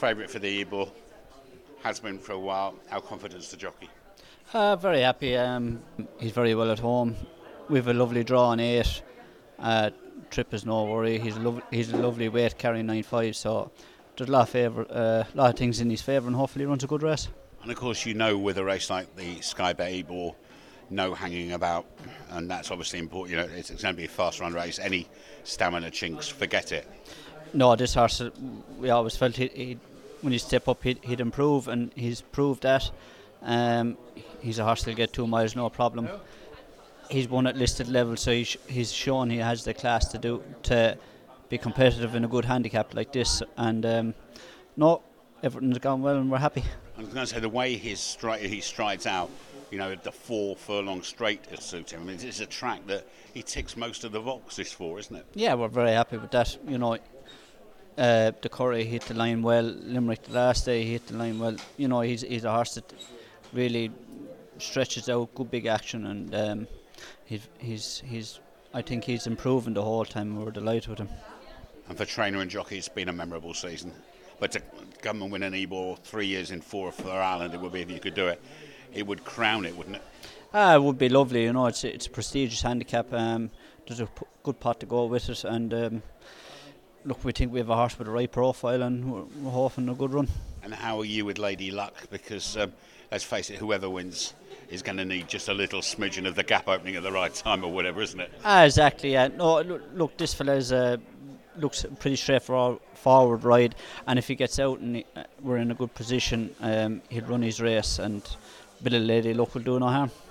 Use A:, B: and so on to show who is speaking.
A: favourite for the Ebor, has been for a while. How confident's the jockey?
B: Very happy. He's very well at home. We have a lovely draw on 8. Trip is no worry. He's a lovely weight carrying 9.5. So there's a lot of things in his favour, and hopefully he runs a good race.
A: And of course, with a race like the Sky Bet Ebor, no hanging about, and that's obviously important. It's going to be a fast run race. Any stamina chinks, forget it.
B: No, this horse, we always felt when he step up, he'd improve, and he's proved that. He's a horse that'll get 2 miles, no problem. He's won at listed level, so he's shown he has the class to be competitive in a good handicap like this. And everything's gone well, and we're happy.
A: I was going to say, the way he strides out, the 4 furlong straight to suit him. I mean, it's a track that he ticks most of the boxes for, isn't it?
B: Yeah, we're very happy with that. The Curry hit the line well. Limerick the last day, he hit the line well. He's a horse that really stretches out good big action, and I think he's improving the whole time. We're delighted with him.
A: And for trainer and jockey, it's been a memorable season. But to come and win an Ebor 3 years in 4 for Ireland, it would be, if you could do it, it would crown it, wouldn't it?
B: It would be lovely. It's a prestigious handicap. There's a good pot to go with it, and we think we have a horse with the right profile, and we're hoping a good run.
A: And how are you with Lady Luck? Because let's face it, whoever wins is going to need just a little smidgen of the gap opening at the right time, or whatever, isn't it?
B: Exactly. Yeah. No, look, this fella's looks a pretty straightforward ride, and if he gets out and we're in a good position, he'll run his race, and a bit of Lady Luck will do no harm.